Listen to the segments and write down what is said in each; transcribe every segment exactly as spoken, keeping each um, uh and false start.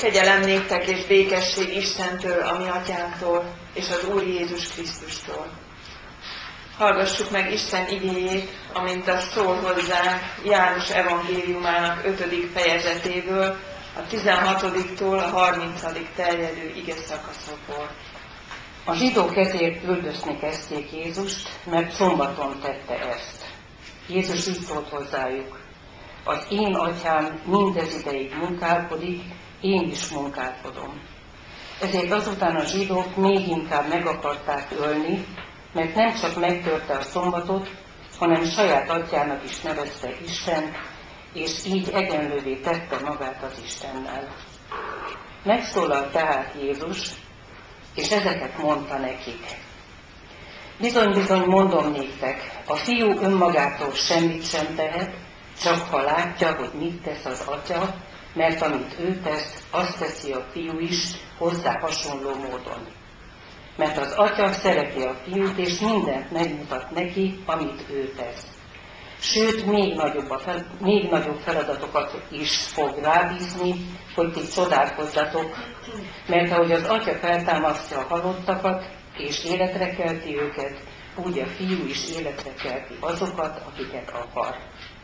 Kegyelem néktek és békesség Istentől, a mi atyánktól, és az Úr Jézus Krisztustól. Hallgassuk meg Isten igéjét, amint azt szól hozzánk János evangéliumának ötödik fejezetéből, a tizenhatodiktól a harmincadig terjedő ige szakaszokból. A zsidók ezért üldözni kezdték Jézust, mert szombaton tette ezt. Jézus így szólt hozzájuk: az én atyám mindez ideig munkálkodik, én is munkálkodom. Ezért azután a zsidók még inkább meg akarták ölni, mert nem csak megtörte a szombatot, hanem saját atyának is nevezte Istent, és így egyenlővé tette magát az Istennel. Megszólalt tehát Jézus, és ezeket mondta nekik: bizony-bizony mondom néktek, a fiú önmagától semmit sem tehet, csak ha látja, hogy mit tesz az atya, mert amit ő tesz, azt teszi a fiú is hozzá hasonló módon. Mert az atya szereti a fiút, és mindent megmutat neki, amit ő tesz. Sőt, még nagyobb, a fel, még nagyobb feladatokat is fog rábízni, hogy ti csodálkozzatok, mert ahogy az atya feltámasztja a halottakat, és életre kelti őket, úgy a fiú is életre kelti azokat, akiket akar.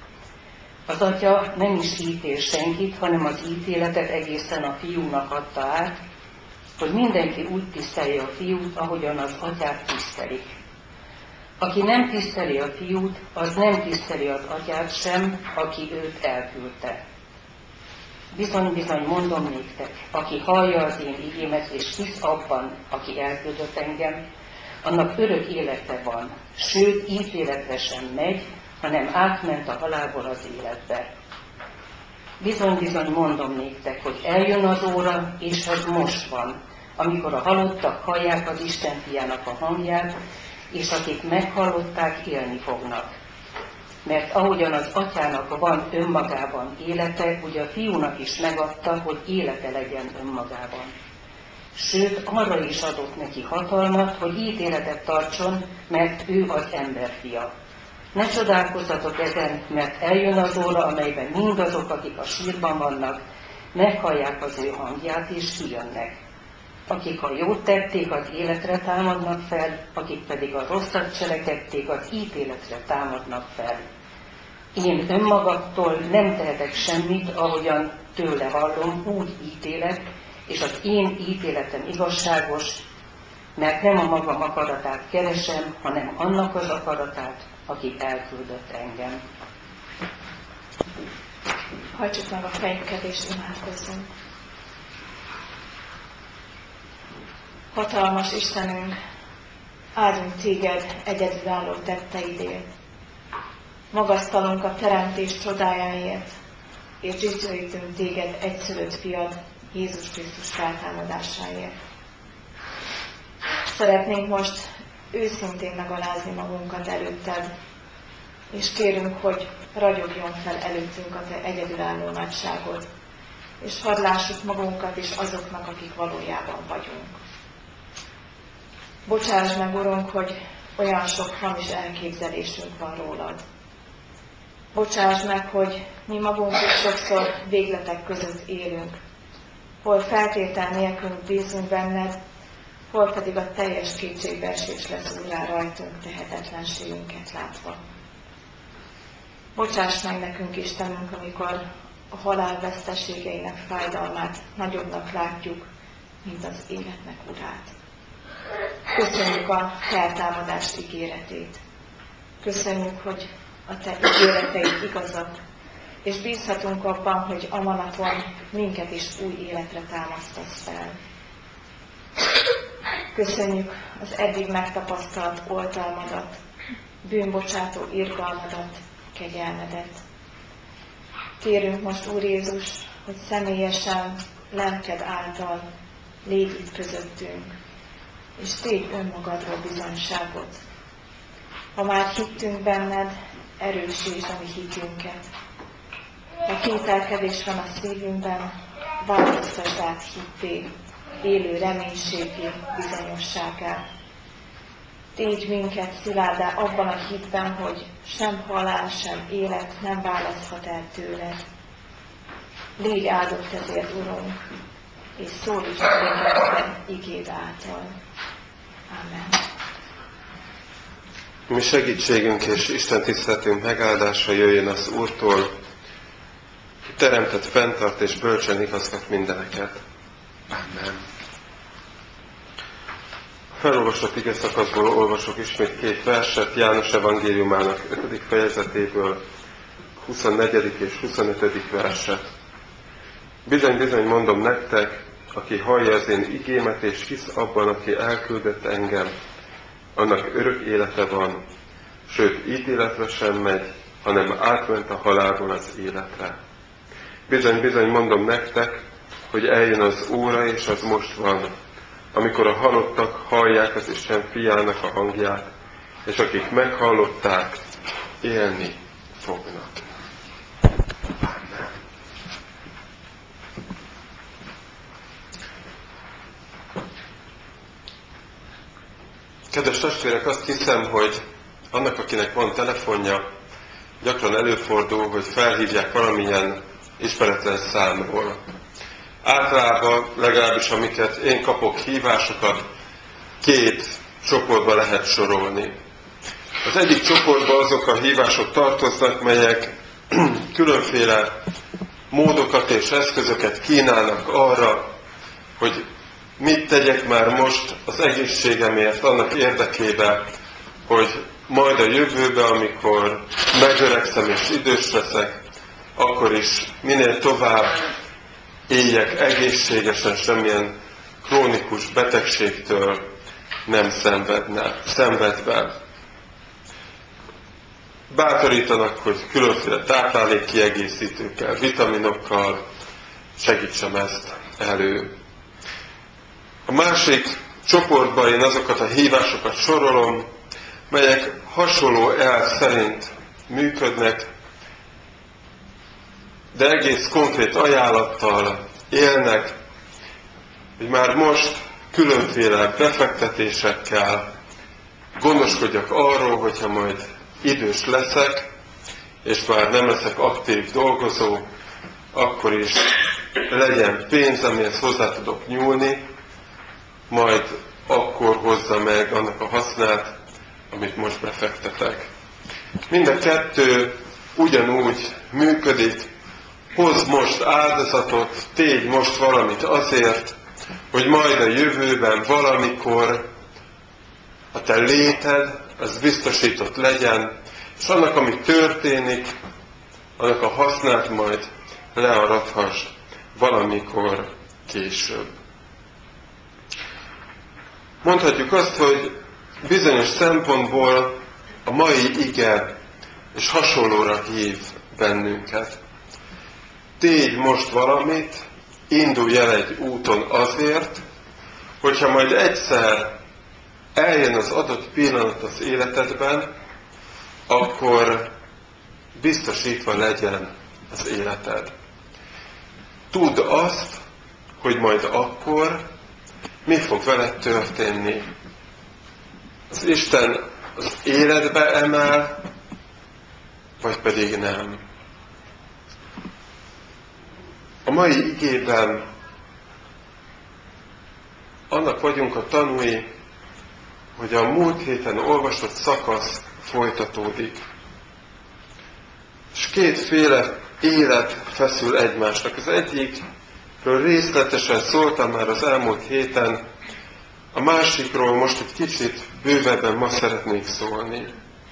Az atya nem is ítél senkit, hanem az ítéletet egészen a fiúnak adta át, hogy mindenki úgy tisztelje a fiút, ahogyan az atyát tisztelik. Aki nem tiszteli a fiút, az nem tiszteli az atyát sem, aki őt elküldte. Bizony-bizony mondom néktek, aki hallja az én igémet és hisz abban, aki elküldött engem, annak örök élete van, sőt ítéletre sem megy, hanem átment a halálból az életbe. Bizony-bizony mondom néktek, hogy eljön az óra, és ez most van, amikor a halottak hallják az Isten fiának a hangját, és akik meghallották, élni fognak. Mert ahogyan az atyának van önmagában élete, úgy a fiúnak is megadta, hogy élete legyen önmagában. Sőt, arra is adott neki hatalmat, hogy ítéletet tartson, mert ő az emberfia. Ne csodálkozzatok ezen, mert eljön az óra, amelyben mindazok, akik a sírban vannak, meghallják az ő hangját és kijönnek. Akik a jót tették, az életre támadnak fel, akik pedig a rosszat cselekedték, az ítéletre támadnak fel. Én önmagattól nem tehetek semmit, ahogyan tőle hallom, úgy ítélek, és az én ítéletem igazságos, mert nem a magam akaratát keresem, hanem annak az akaratát, aki elküldött engem. Hajtsuk meg a fejünket és imádkozzunk. Hatalmas Istenünk, áldunk téged egyedülálló tetteidért. Magasztalunk a teremtés csodájáért, és dicsőítünk téged egyszülött fiad, Jézus Krisztus feltámadásáért. Szeretnénk most őszintén megalázni magunkat előtted, és kérünk, hogy ragyogjon fel előttünk a te egyedülálló nagyságod, és hadd lássuk magunkat is azoknak, akik valójában vagyunk. Bocsáss meg, Urunk, hogy olyan sok hamis elképzelésünk van rólad. Bocsáss meg, hogy mi magunk is sokszor végletek között élünk, hol feltétel nélkül bízunk benned, hol pedig a teljes kétségbeesés lesz rá rajtunk tehetetlenségünket látva. Bocsáss meg nekünk, Istenünk, amikor a halál veszteségeinek fájdalmát nagyobbnak látjuk, mint az életnek urát. Köszönjük a feltámadás ígéretét. Köszönjük, hogy a te ígéreteid igazak, és bízhatunk abban, hogy a manapon minket is új életre támasztasz fel. Köszönjük az eddig megtapasztalt oltalmadat, bűnbocsátó irgalmadat, kegyelmedet. Kérünk most, Úr Jézus, hogy személyesen, lelked által légy itt közöttünk, és tégy önmagadról bizonyságot. Ha már hittünk benned, erősítsd a mi hitünket. Ha kételkedés van a szívünkben, változtasd át hitté, élő reménységé, bizonyosságá. Tégy minket szilárdá abban a hitben, hogy sem halál, sem élet nem választhat el tőled. Légy áldott ezért, Urunk, és szólíts minket te igéd által. Amen. Mi segítségünk és Isten tiszteletünk megáldása jöjjön az Úrtól, ki teremtett, fenntart és bölcsen igazgat mindeneket. Amen. Felolvasott ige szakaszból olvasok ismét két verset János evangéliumának ötödik fejezetéből, huszonnegyedik és huszonötödik verset. Bizony, bizony mondom nektek, aki hallja az én igémet és hisz abban, aki elküldött engem, annak örök élete van, sőt ítéletre sem megy, hanem átment a halálból az életre. Bizony, bizony mondom nektek, hogy eljön az óra, és az most van, amikor a halottak hallják az Isten fiának a hangját, és akik meghallották, élni fognak. Amen. Kedves testvérek, azt hiszem, hogy annak, akinek van telefonja, gyakran előfordul, hogy felhívják valamilyen ismeretlen számról. Általában, legalábbis amiket én kapok hívásokat, két csoportba lehet sorolni. Az egyik csoportban azok a hívások tartoznak, melyek különféle módokat és eszközöket kínálnak arra, hogy mit tegyek már most az egészségemért, annak érdekében, hogy majd a jövőben, amikor megöregszem és idős leszek, akkor is minél tovább éljek egészségesen, semmilyen krónikus betegségtől nem szenvedne, szenvedve. Bátorítanak, hogy különféle táplálékkiegészítőkkel, vitaminokkal segítsem ezt elő. A másik csoportban én azokat a hívásokat sorolom, melyek hasonló elv szerint működnek, de egész konkrét ajánlattal élnek, hogy már most különféle befektetésekkel gondoskodjak arról, hogyha majd idős leszek, és már nem leszek aktív dolgozó, akkor is legyen pénz, amihez hozzá tudok nyúlni, majd akkor hozza meg annak a hasznát, amit most befektetek. Mind a kettő ugyanúgy működik, hozz most áldozatot, tégy most valamit azért, hogy majd a jövőben valamikor a te léted, az biztosított legyen, és annak, ami történik, annak a hasznát majd learathass valamikor később. Mondhatjuk azt, hogy bizonyos szempontból a mai ige és hasonlóra hív bennünket. Tégy most valamit, indulj el egy úton azért, hogyha majd egyszer eljön az adott pillanat az életedben, akkor biztosítva legyen az életed. Tudd azt, hogy majd akkor mi fog veled történni. Az Isten az életbe emel, vagy pedig nem. A mai igében annak vagyunk a tanúi, hogy a múlt héten olvasott szakasz folytatódik. És kétféle élet feszül egymásnak. Az egyikről részletesen szóltam már az elmúlt héten, a másikról most egy kicsit bővebben ma szeretnék szólni.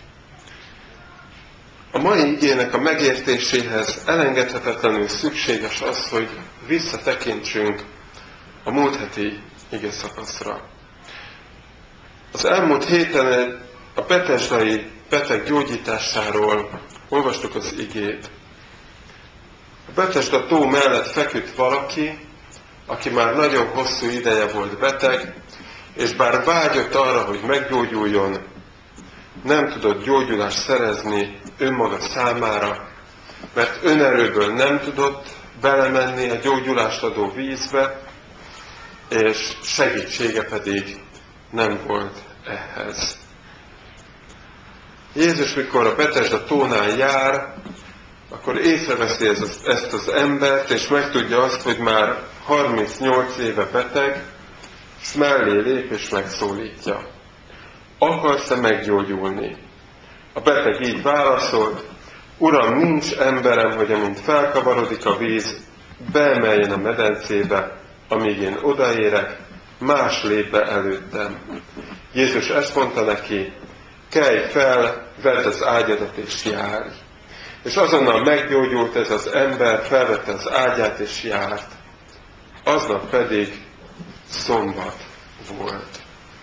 A mai igének a megértéséhez elengedhetetlenül szükséges az, hogy visszatekintsünk a múlt heti ige szakaszra. Az elmúlt héten a betesdai beteg gyógyításáról olvastuk az igét. A Betesda tó mellett feküdt valaki, aki már nagyon hosszú ideje volt beteg, és bár vágyott arra, hogy meggyógyuljon, nem tudott gyógyulást szerezni önmaga számára, mert önerőből nem tudott belemenni a gyógyulást adó vízbe, és segítsége pedig nem volt ehhez. Jézus, mikor a Betesda tónál jár, akkor észreveszi ez az, ezt az embert, és megtudja azt, hogy már harmincnyolc éve beteg, és mellé lép és megszólítja. Akarsz-e meggyógyulni? A beteg így válaszolt, Uram, nincs emberem, hogy amint felkavarodik a víz, beemeljen a medencébe, amíg én odaérek, más lép be előttem. Jézus ezt mondta neki, kelj fel, vedd az ágyadat és járj. És azonnal meggyógyult ez az ember, felvette az ágyát és járt. Aznap pedig szombat volt.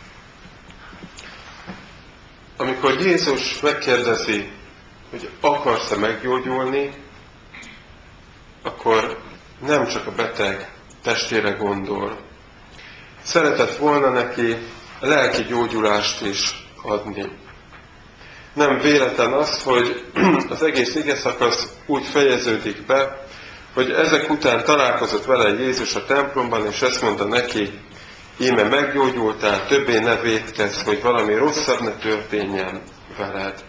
Amikor Jézus megkérdezi, hogy akarsz-e meggyógyulni, akkor nem csak a beteg testére gondol. Szeretett volna neki lelki gyógyulást is adni. Nem véletlen az, hogy az egész igeszakasz úgy fejeződik be, hogy ezek után találkozott vele Jézus a templomban, és ezt mondta neki, íme meggyógyultál, többé ne vétkezz, hogy valami rosszabb ne történjen veled.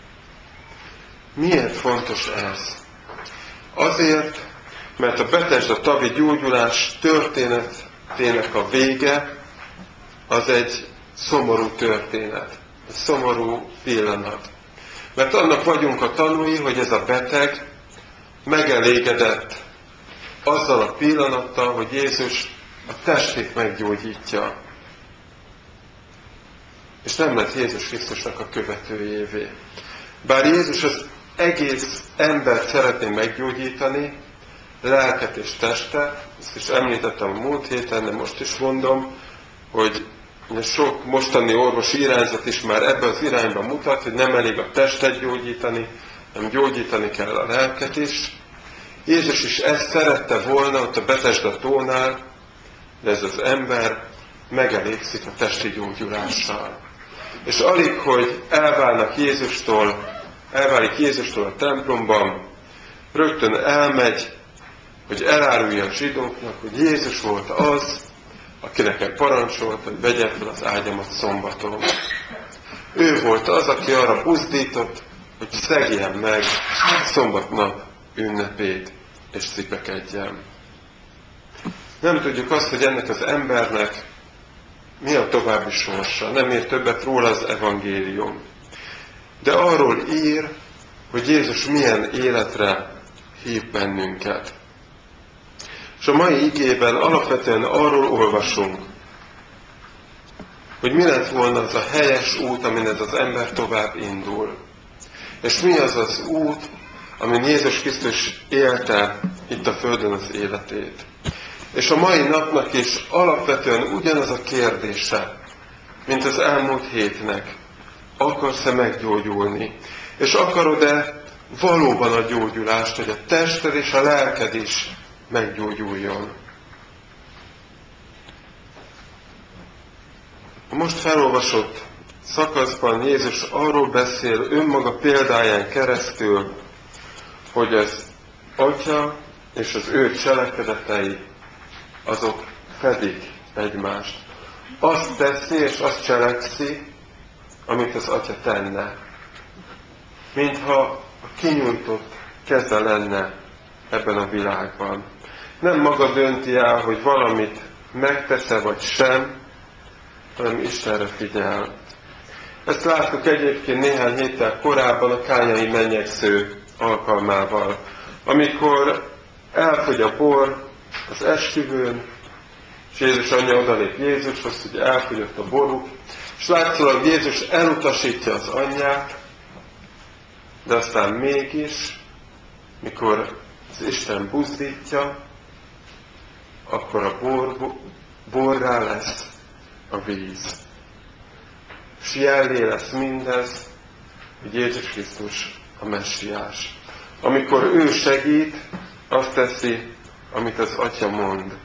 Miért fontos ez? Azért, mert a Betesda tavi gyógyulás történetének a vége az egy szomorú történet, egy szomorú pillanat. Mert annak vagyunk a tanúi, hogy ez a beteg megelégedett azzal a pillanattal, hogy Jézus a testét meggyógyítja. És nem lett Jézus Krisztusnak a követőjévé. Bár Jézus az egész embert szeretné meggyógyítani, lelket és testet, ezt is említettem a múlt héten, de most is mondom, hogy sok mostani orvosi irányzat is már ebbe az irányba mutat, hogy nem elég a testet gyógyítani, hanem gyógyítani kell a lelket is. Jézus is ezt szerette volna ott a Betesda tónál, de ez az ember megelégszik a testi gyógyulással. És alig, hogy elválnak Jézustól, elválik Jézustól a templomban, rögtön elmegy, hogy elárulja a zsidóknak, hogy Jézus volt az, aki nekem parancsolt, hogy vegye fel az ágyamat szombaton. Ő volt az, aki arra buzdított, hogy szegjen meg szombatnap ünnepét, és szipekedjen. Nem tudjuk azt, hogy ennek az embernek mi a további sorsa. Nem ír többet róla az evangélium. De arról ír, hogy Jézus milyen életre hív bennünket. És a mai igében alapvetően arról olvasunk, hogy mi lett volna az a helyes út, amin ez az ember tovább indul. És mi az az út, amin Jézus Krisztus élte itt a földön az életét. És a mai napnak is alapvetően ugyanaz a kérdése, mint az elmúlt hétnek. Akarsz-e meggyógyulni? És akarod-e valóban a gyógyulást, hogy a tested és a lelked is meggyógyuljon? A most felolvasott szakaszban Jézus arról beszél önmaga példáján keresztül, hogy az Atya és az ő cselekedetei azok fedik egymást. Azt teszi és azt cselekszi, amit az Atya tenne. Mintha a kinyújtott keze lenne ebben a világban. Nem maga dönti el, hogy valamit megtesz-e vagy sem, hanem Istenre figyel. Ezt láttuk egyébként néhány héttel korábban a kányai menyegsző alkalmával, amikor elfogy a bor az esküvőn, és Jézus anyja odalép Jézushoz, hogy elfogyott a boruk, és látszólag Jézus elutasítja az anyját, de aztán mégis, mikor az Isten buzdítja, akkor a bor, borrá lesz a víz. És jellé lesz mindez, hogy Jézus Krisztus a messiás. Amikor ő segít, azt teszi, amit az Atya mond.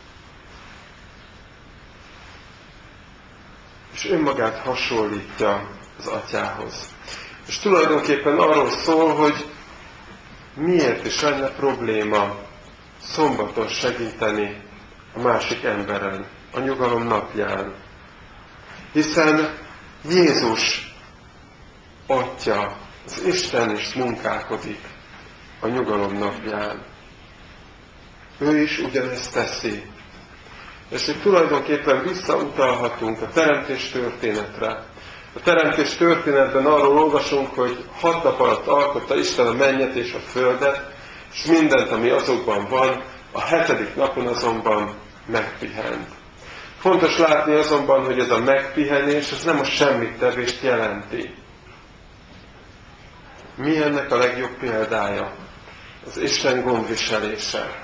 És önmagát hasonlítja az Atyához. És tulajdonképpen arról szól, hogy miért is lenne probléma szombaton segíteni a másik emberen, a nyugalom napján. Hiszen Jézus Atya, az Isten is munkálkodik a nyugalom napján. Ő is ugyanezt teszi. És hogy tulajdonképpen visszautalhatunk a teremtés történetre. A teremtés történetben arról olvasunk, hogy hat nap alatt alkotta Isten a mennyet és a földet, és mindent, ami azokban van, a hetedik napon azonban megpihent. Fontos látni azonban, hogy ez a megpihenés, ez nem a semmittevést jelenti. Mi ennek a legjobb példája? Az Isten gondviselése.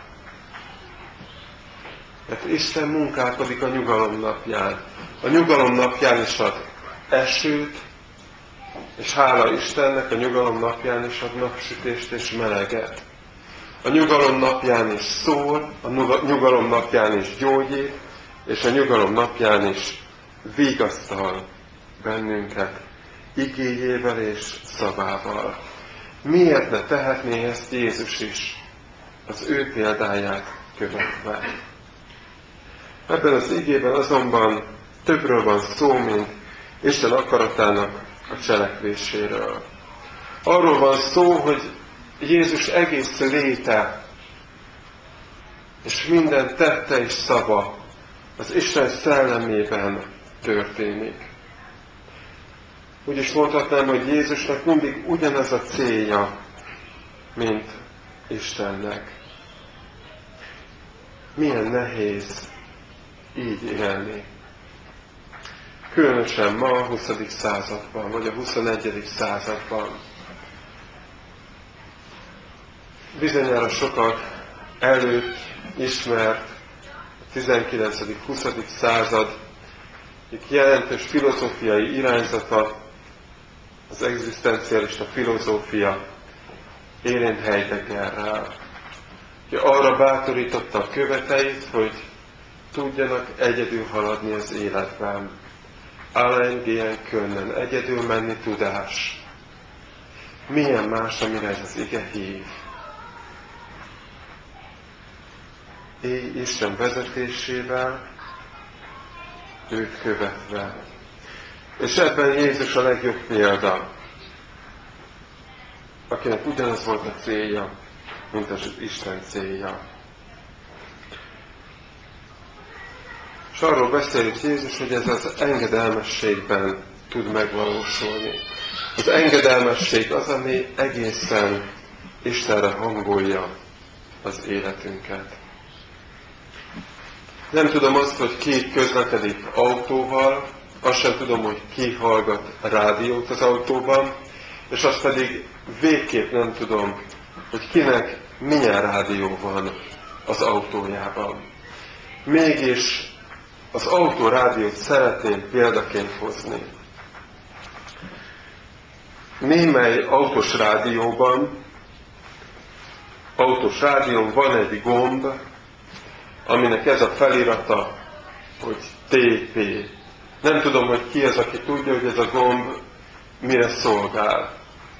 Mert Isten munkálkodik a nyugalom napján. A nyugalom napján is ad esőt, és hála Istennek a nyugalom napján is ad napsütést és meleget. A nyugalom napján is szól, a nyugalom napján is gyógyít, és a nyugalom napján is vigasztal bennünket igéjével és szavával. Miért ne tehetné ezt Jézus is, az ő példáját követve? Ebben az igében azonban többről van szó, mint Isten akaratának a cselekvéséről. Arról van szó, hogy Jézus egész léte, és minden tette és szava az Isten szellemében történik. Úgy is mondhatnám, hogy Jézusnak mindig ugyanaz a célja, mint Istennek. Milyen nehéz így élni. Különösen ma a huszadik században, vagy a huszonegyedik században. Bizonyára sokat előtt ismert a tizenkilencedik-huszadik század jelentős filozófiai irányzata, az egzisztencialista filozófia Érén Heideggerrel. Arra bátorította a követeit, hogy tudjanak egyedül haladni az életben. Allein gehen können, egyedül menni tudás. Milyen más, amire ez az ige hív. Élj Isten vezetésével, őt követve. És ebben Jézus a legjobb példa, akinek ugyanaz volt a célja, mint az Isten célja. És arról beszélt Jézus, hogy ez az engedelmességben tud megvalósulni. Az engedelmesség az, ami egészen Istenre hangolja az életünket. Nem tudom azt, hogy ki közlekedik autóval, azt sem tudom, hogy ki hallgat rádiót az autóban, és azt pedig végképp nem tudom, hogy kinek milyen rádió van az autójában. Mégis az autórádiót szeretném példaként hozni. Némely autós rádióban, autós rádión van egy gomb, aminek ez a felirata, hogy té pé. Nem tudom, hogy ki az, aki tudja, hogy ez a gomb mire szolgál.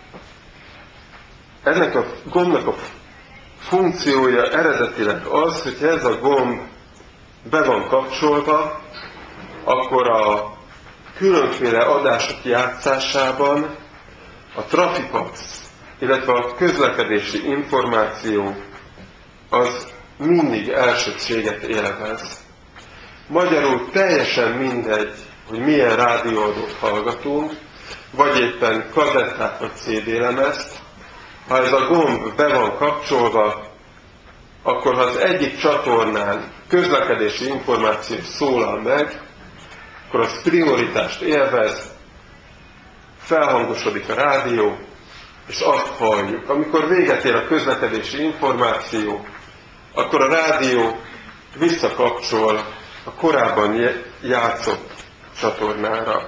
Ennek a gombnak a funkciója eredetileg az, hogy ez a gomb be van kapcsolva, akkor a különféle adások játszásában a Trafipax, illetve a közlekedési információ az mindig elsőbséget élvez. Magyarul teljesen mindegy, hogy milyen rádióadót hallgatunk, vagy éppen kazettát vagy cé dé lemezt, ha ez a gomb be van kapcsolva, akkor ha az egyik csatornán közlekedési információ szólal meg, akkor az prioritást élvez, felhangosodik a rádió, és azt halljuk. Amikor véget ér a közlekedési információ, akkor a rádió visszakapcsol a korábban játszott csatornára.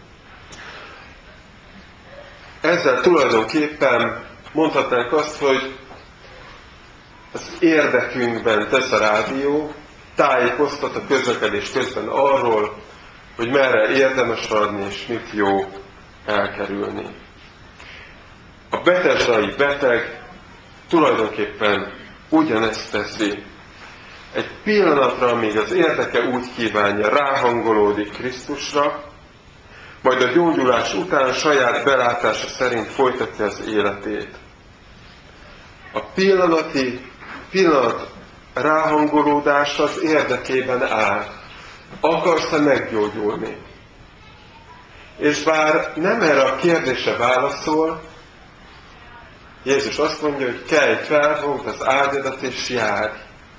Ezzel tulajdonképpen mondhatnánk azt, hogy az érdekünkben tesz a rádió, tájékoztat a közlekedés közben arról, hogy merre érdemes haladni, és mit jó elkerülni. A betesdai beteg tulajdonképpen ugyanezt teszi. Egy pillanatra, amíg az érdeke úgy kívánja, ráhangolódik Krisztusra, majd a gyógyulás után saját belátása szerint folytatja az életét. a pillanati, pillanat ráhangolódás az érdekében áll. Akarsz-e meggyógyulni? És bár nem erre a kérdésre válaszol, Jézus azt mondja, hogy kelj fel, fogd az ágyadat és járj.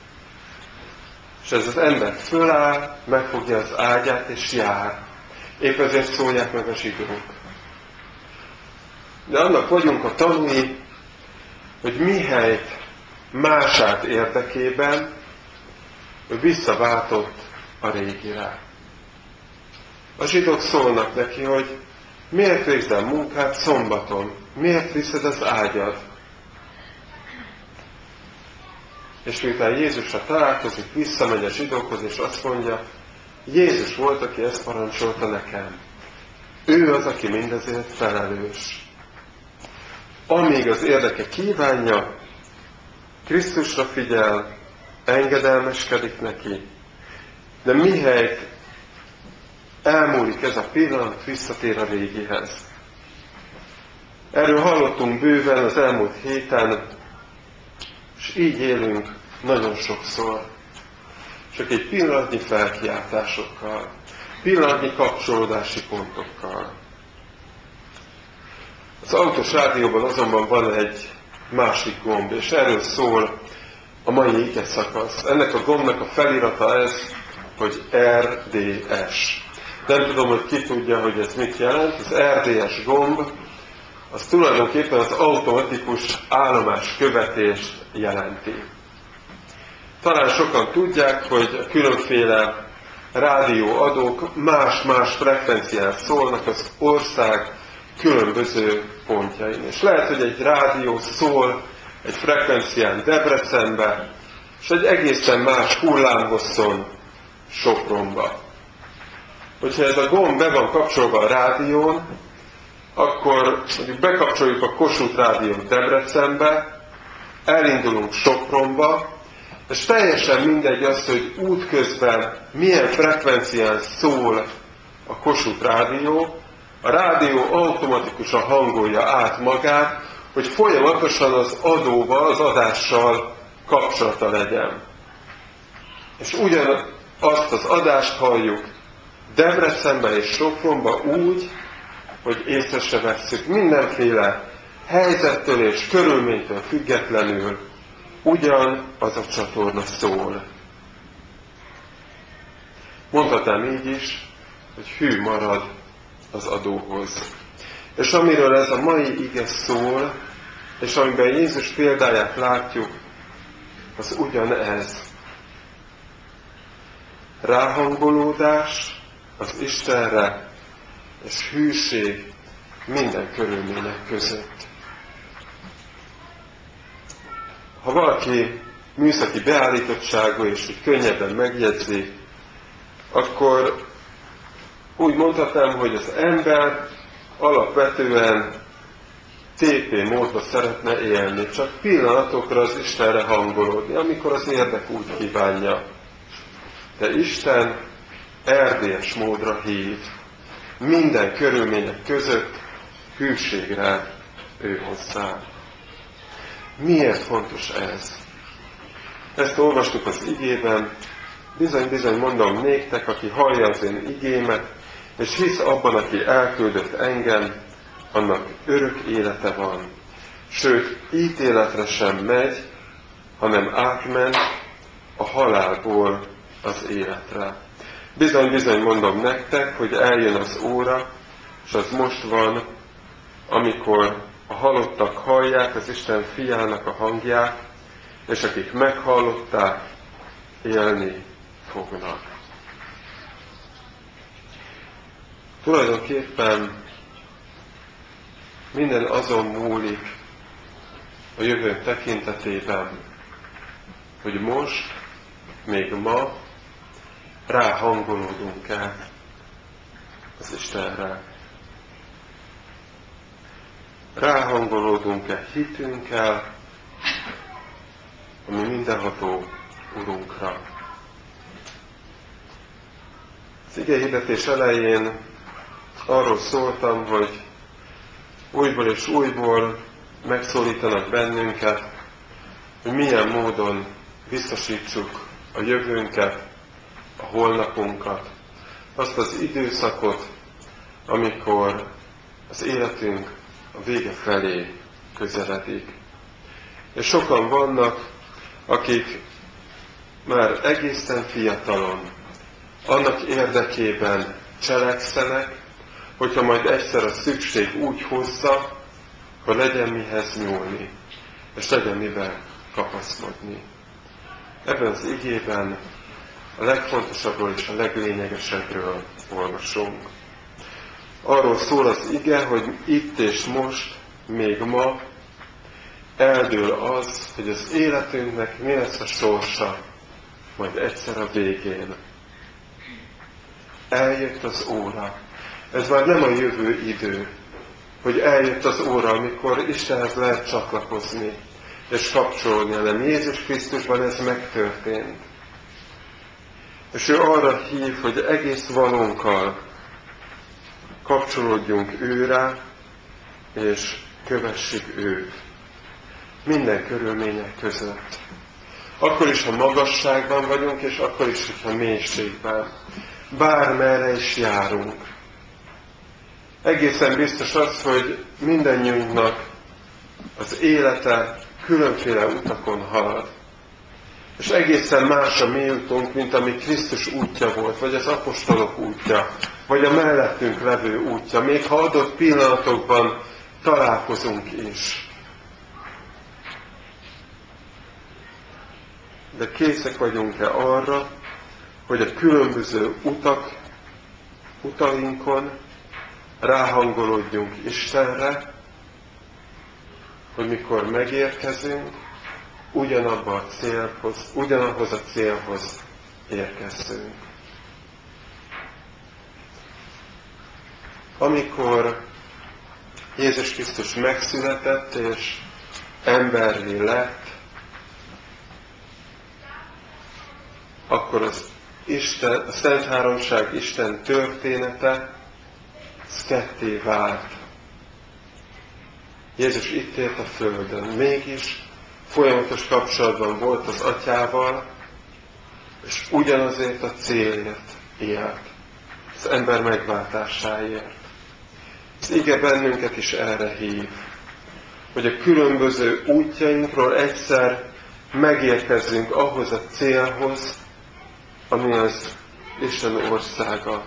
És ez az ember föláll, megfogja az ágyát és jár. Épp ezért szólják meg a zsidók. De annak vagyunk a tanúi, hogy mihelyt mását érdekében, ő visszaváltott a régire. A zsidók szólnak neki, hogy miért végzel munkát szombaton? Miért viszed az ágyad? És miután Jézusra találkozik, visszamegy a zsidókhoz, és azt mondja, Jézus volt, aki ezt parancsolta nekem. Ő az, aki mindezért felelős. Amíg az érdeke kívánja, Krisztusra figyel, engedelmeskedik neki, de mihelyt elmúlik ez a pillanat, visszatér a régihez. Erről hallottunk bőven az elmúlt héten, és így élünk nagyon sokszor. Csak egy pillanatnyi felkiáltásokkal, pillanatnyi kapcsolódási pontokkal. Az autós rádióban azonban van egy másik gomb, és erről szól a mai ige szakasz. Ennek a gombnak a felirata ez, hogy er dé es. Nem tudom, hogy ki tudja, hogy ez mit jelent. Az er dé es gomb az tulajdonképpen az automatikus állomáskövetést jelenti. Talán sokan tudják, hogy a különféle rádióadók más-más frekvencián szólnak az ország különböző pontjain. És lehet, hogy egy rádió szól egy frekvencián Debrecenbe, és egy egészen más hullámhosszon Sopronba. Hogyha ez a gomb be van kapcsolva a rádión, akkor mondjuk bekapcsoljuk a Kossuth Rádiót Debrecenbe, elindulunk Sopronba, és teljesen mindegy az, hogy útközben milyen frekvencián szól a Kossuth Rádió, a rádió automatikusan hangolja át magát, hogy folyamatosan az adóval, az adással kapcsolata legyen. És ugyanazt az adást halljuk Debrecenbe és Sopronba úgy, hogy észre se vesszük, mindenféle helyzettől és körülménytől függetlenül ugyan az a csatorna szól. Mondhatnám így is, hogy hű marad az adóhoz. És amiről ez a mai ige szól, és amiben Jézus példáját látjuk, az ugyanez. Ráhangolódás az Istenre, és hűség minden körülmények között. Ha valaki műszaki beállítottságú és úgy könnyebben megjegyzi, akkor úgy mondhatnám, hogy az ember alapvetően té pé módban szeretne élni, csak pillanatokra az Istenre hangolódni, amikor az érdek úgy kívánja. De Isten er dé es módra hív. Minden körülmények között hűségre ő hozzá. Miért fontos ez? Ezt olvastuk az igében, bizony-bizony mondom néktek, aki hallja az én igémet, és hisz abban, aki elküldött engem, annak örök élete van. Sőt, ítéletre sem megy, hanem átment a halálból az életre. Bizony-bizony mondom nektek, hogy eljön az óra, és az most van, amikor a halottak hallják az Isten fiának a hangját, és akik meghallották, élni fognak. Tulajdonképpen minden azon múlik a jövő tekintetében, hogy most, még ma ráhangolódunk-e az Istenre. Ráhangolódunk-e hitünkkel, ami mindenható Urunkra. Az igehirdetés elején arról szóltam, hogy újból és újból megszólítanak bennünket hogy milyen módon biztosítsuk a jövőnket, a holnapunkat, azt az időszakot, amikor az életünk a vége felé közeledik. És sokan vannak, akik már egészen fiatalon annak érdekében cselekszenek, hogyha majd egyszer a szükség úgy hozza, hogy legyen mihez nyúlni, és legyen miben kapaszkodni. Ebben az igében a legfontosabbról és a leglényegesebbről olvasunk. Arról szól az ige, hogy itt és most, még ma eldől az, hogy az életünknek mi lesz a sorsa, majd egyszer a végén. Eljött az óra. Ez már nem a jövő idő, hogy eljött az óra, amikor Istenhez lehet csatlakozni és kapcsolni, hanem Jézus Krisztusban ez megtörtént. És ő arra hív, hogy egész valónkkal kapcsolódjunk őre, és kövessük őt. Minden körülmények között. Akkor is, ha magasságban vagyunk, és akkor is, ha mélységben. Bármerre is járunk. Egészen biztos az, hogy mindannyiunknak az élete különféle utakon halad. És egészen más a mi útunk, mint ami Krisztus útja volt, vagy az apostolok útja, vagy a mellettünk levő útja, még ha adott pillanatokban találkozunk is. De készek vagyunk-e arra, hogy a különböző utak, utainkon ráhangolódjunk Istenre, hogy mikor megérkezünk, ugyanabba a célhoz, ugyanahhoz a célhoz érkezzünk. Amikor Jézus Krisztus megszületett és emberré lett, akkor az Isten, a Szent Háromság Isten története az ketté vált. Jézus itt élt a Földön, mégis folyamatos kapcsolatban volt az Atyával, és ugyanazért a célért élt, az ember megváltásáért. Az ige bennünket is erre hív, hogy a különböző útjainkról egyszer megérkezzünk ahhoz a célhoz, ami az Isten országa.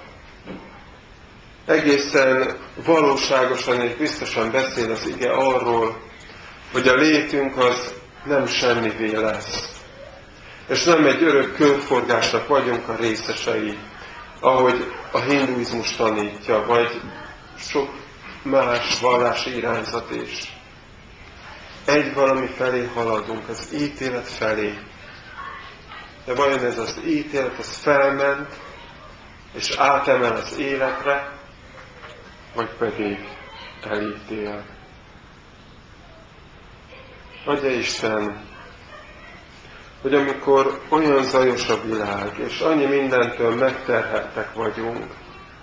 Egészen valóságosan és biztosan beszél az ige arról, hogy a létünk az nem semmivé lesz. És nem egy örök körforgásnak vagyunk a részesei, ahogy a hinduizmus tanítja, vagy sok más vallási irányzat is. Egy valami felé haladunk, az ítélet felé. De vajon ez az ítélet, ez felment, és átemel az életre, vagy pedig elítél? Adja Isten, hogy amikor olyan zajos a világ, és annyi mindentől megterheltek vagyunk,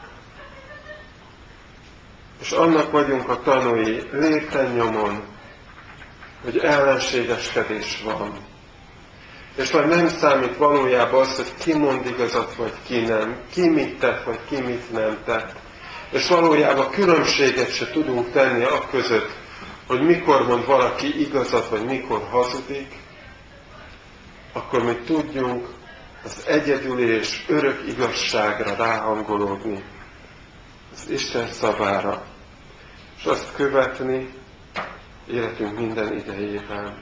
és annak vagyunk a tanúi lépten nyomon, hogy ellenségeskedés van, és már nem számít valójában az, hogy ki mond igazat, vagy ki nem, ki mit tett, vagy ki mit nem tett, és valójában különbséget se tudunk tenni a között, hogy mikor mond valaki igazat, vagy mikor hazudik, akkor mi tudjunk az egyedüli és örök igazságra ráhangolódni, az Isten szavára, és azt követni életünk minden idejében.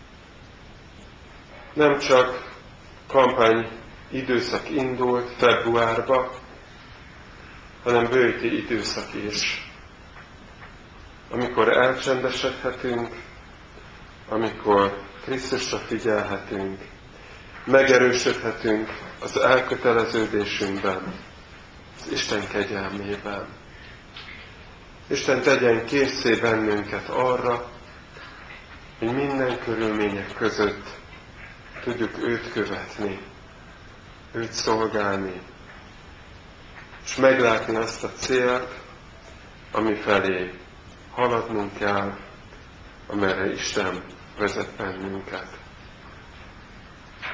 Nem csak kampány időszak indult februárba, hanem bőti időszak is, amikor elcsendesedhetünk, amikor Krisztusra figyelhetünk, megerősödhetünk az elköteleződésünkben, az Isten kegyelmében. Isten tegyen készé bennünket arra, hogy minden körülmények között tudjuk őt követni, őt szolgálni, és meglátni azt a célt, ami felé haladnunk kell, amerre Isten vezet bennünket.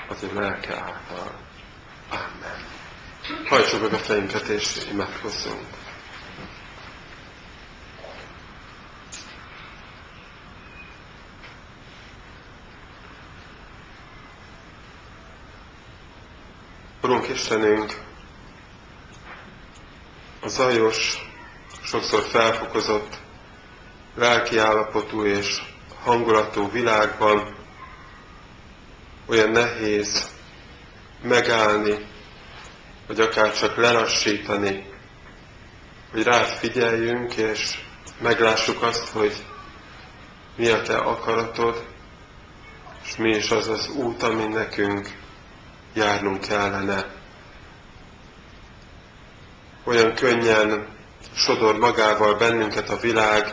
az ő lelke által. Amen. Hajtsuk meg a fejünket és imádkozzunk. Urunk Istenünk, a zajos, sokszor felfokozott, lelki állapotú és hangulatú világban olyan nehéz megállni, vagy akár csak lelassítani, hogy rád figyeljünk, és meglássuk azt, hogy mi a te akaratod, és mi is az az út, amin nekünk járnunk kellene. Olyan könnyen sodor magával bennünket a világ,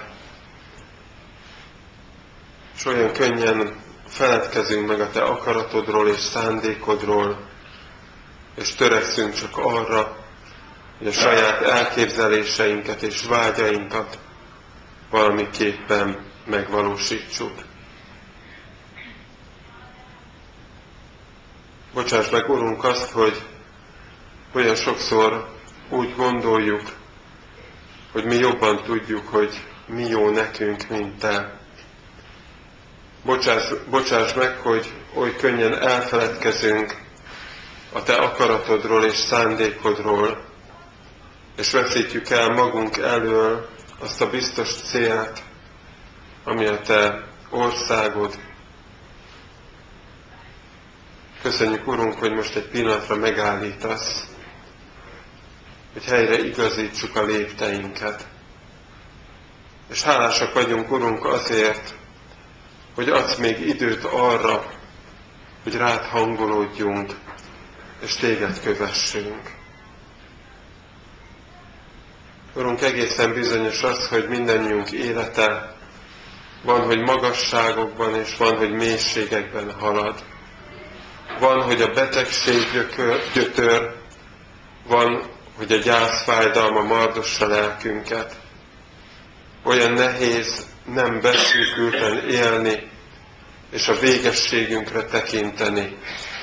és olyan könnyen feledkezünk meg a te akaratodról és szándékodról, és törekszünk csak arra, hogy a saját elképzeléseinket és vágyainkat valamiképpen megvalósítsuk. Bocsáss meg, Urunk, azt, hogy olyan sokszor úgy gondoljuk, hogy mi jobban tudjuk, hogy mi jó nekünk, mint te. Bocsáss, bocsáss meg, hogy oly könnyen elfeledkezünk a te akaratodról és szándékodról, és veszítjük el magunk elől azt a biztos célt, ami a te országod. Köszönjük, Urunk, hogy most egy pillanatra megállítasz, hogy helyre igazítsuk a lépteinket. És hálásak vagyunk, Urunk, azért, hogy adsz még időt arra, hogy rád hangolódjunk, és téged kövessünk. Urunk, egészen bizonyos az, hogy mindannyiunk élete van, hogy magasságokban, és van, hogy mélységekben halad. Van, hogy a betegség gyötör, van, hogy a gyászfájdalma mardossa lelkünket. Olyan nehéz nem beszűkülten élni, és a végességünkre tekinteni.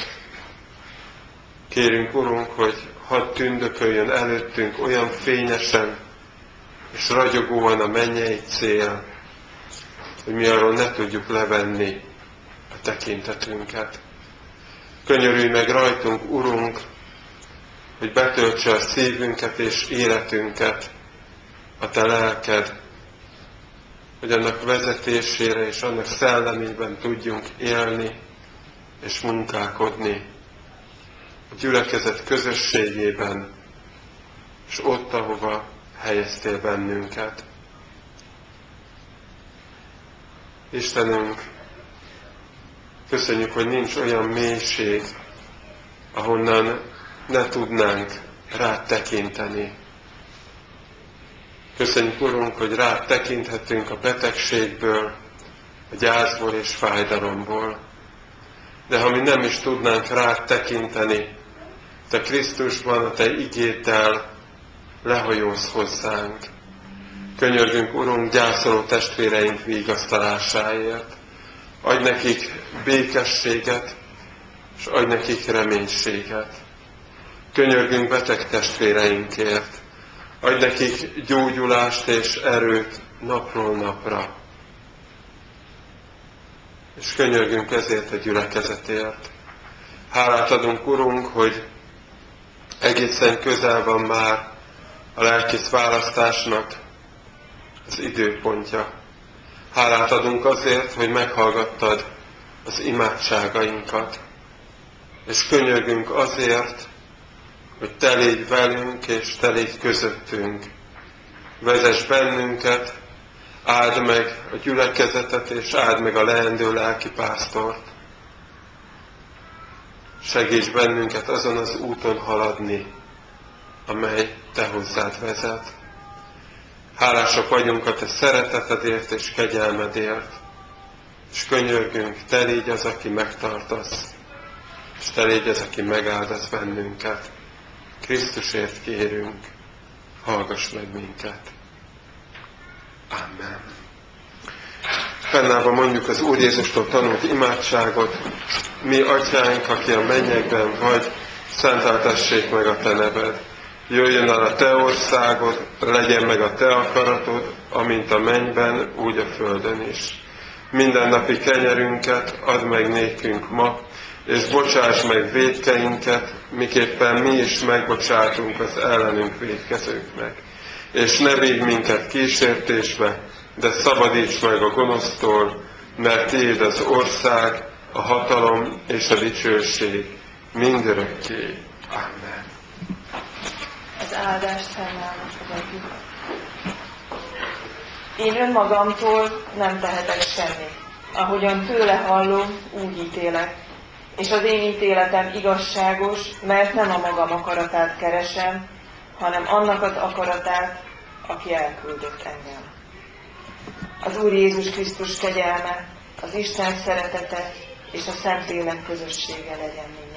Kérünk, Urunk, hogy hadd tündököljön előttünk olyan fényesen és ragyogóan a mennyei cél, hogy mi arról ne tudjuk levenni a tekintetünket. Könyörülj meg rajtunk, Urunk, hogy betöltse a szívünket és életünket a te lelked, hogy annak vezetésére és annak szellemében tudjunk élni és munkálkodni a gyülekezet közösségében, és ott, ahova helyeztél bennünket. Istenünk, köszönjük, hogy nincs olyan mélység, ahonnan ne tudnánk rád tekinteni. Köszönjük, Urunk, hogy rád tekinthetünk a betegségből, a gyászból és fájdalomból. De ha mi nem is tudnánk rád tekinteni, te Krisztusban, a te igéddel lehajolsz hozzánk. Könyörgünk, Urunk, gyászoló testvéreink vigasztalásáért. Adj nekik békességet, és adj nekik reménységet. Könyörgünk beteg testvéreinkért. Adj nekik gyógyulást és erőt napról napra. És könyörgünk ezért a gyülekezetért. Hálát adunk, Urunk, hogy egészen közel van már a lelkész választásnak az időpontja. Hálát adunk azért, hogy meghallgattad az imádságainkat. És könyörgünk azért, hogy te légy velünk, és te légy közöttünk. Vezess bennünket, áld meg a gyülekezetet, és áld meg a leendő lelkipásztort. Segíts bennünket azon az úton haladni, amely te hozzád vezet. Hálásak vagyunk a te szeretetedért és kegyelmedért, és könyörgünk, te légy az, aki megtartasz, és te légy az, aki megáldasz bennünket. Krisztusért kérünk, hallgass meg minket. Amen. Fennállva mondjuk az Úr Jézustól tanult imádságot, mi atyánk, aki a mennyekben vagy, szenteltessék meg a te neved. Jöjjön el a te országod, legyen meg a te akaratod, amint a mennyben, úgy a földön is. Mindennapi kenyerünket add meg nékünk ma, és bocsáss meg vétkeinket, miképpen mi is megbocsátunk az ellenünk vétkezőknek. És ne védj minket kísértésbe, de szabadíts meg a gonosztól, mert tiéd az ország, a hatalom és a dicsőség mindörökké. Amen. Az áldást fennállnak fogadjuk. Én önmagamtól nem tehetek semmit. Ahogyan tőle hallom, úgy ítélek. És az én ítéletem igazságos, mert nem a magam akaratát keresem, hanem annak az akaratát, aki elküldött engem. Az Úr Jézus Krisztus kegyelme, az Isten szeretete és a Szentlélek közössége legyen mindannyiunknak.